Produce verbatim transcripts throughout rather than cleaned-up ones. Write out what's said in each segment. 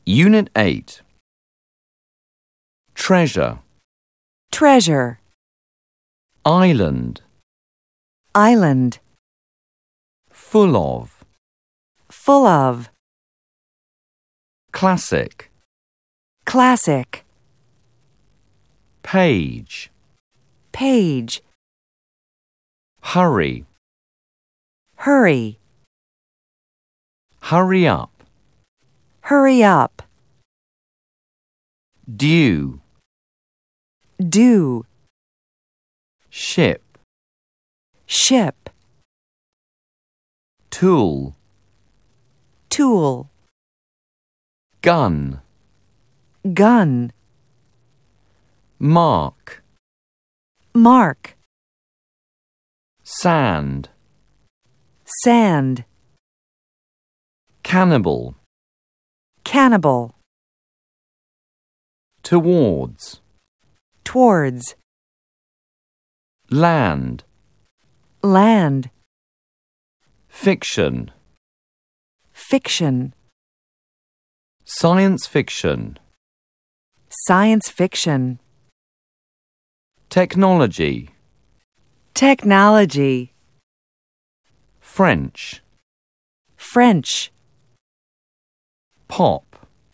Unit eight. Treasure. treasure, Island. island, Full of. full of, Classic. classic, Page. page, Hurry. hurry, Hurry up. hurry up, Due. due, Ship. ship, Tool. tool, Gun. gun, Mark. mark, Sand. sand, Cannibal. cannibal, Towards. towards, Land. land, Fiction. fiction, Science fiction. science fiction, Technology. technology, French. French, Pop.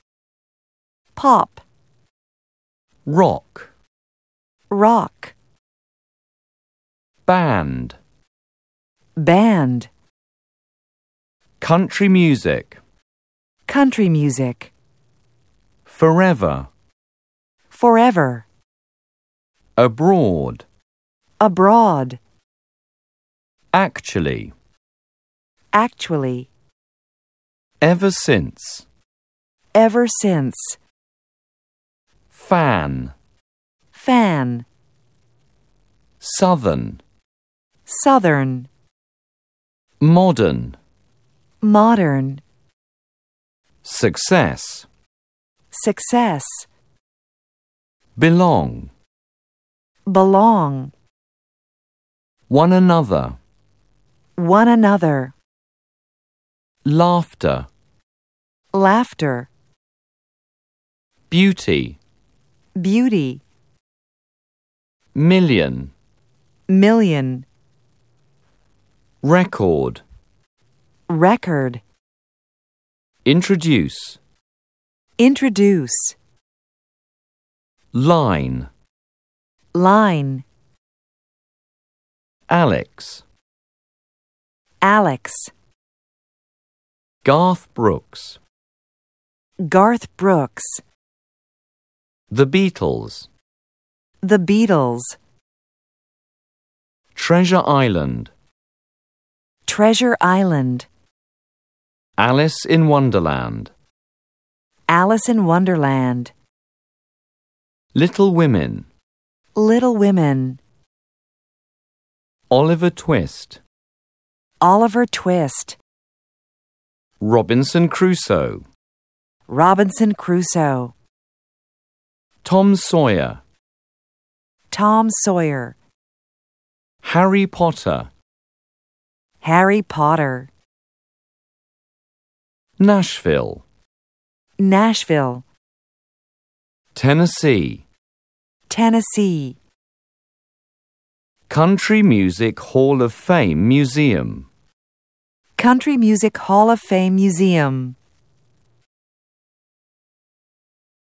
pop, Rock. rock, Band. band, Country music. country music, Forever. forever, Abroad. abroad, Actually. actually, Ever since. ever since, Fan. fan, Southern. southern, Modern. modern, Success. success, Belong. belong, One another. one another, Laughter. laughter, Beauty. beauty, Million. million, Record. record, Introduce. introduce, Line. line, Alex. Alex, Garth Brooks. Garth Brooks, The Beatles. The Beatles, Treasure Island. Treasure Island, Alice in Wonderland. Alice in Wonderland, Little Women. Little Women, Oliver Twist. Oliver Twist, Robinson Crusoe. Robinson Crusoe, Tom Sawyer. Tom Sawyer, Harry Potter. Harry Potter, Nashville. Nashville, Tennessee. Tennessee, Country Music Hall of Fame Museum. Country Music Hall of Fame Museum.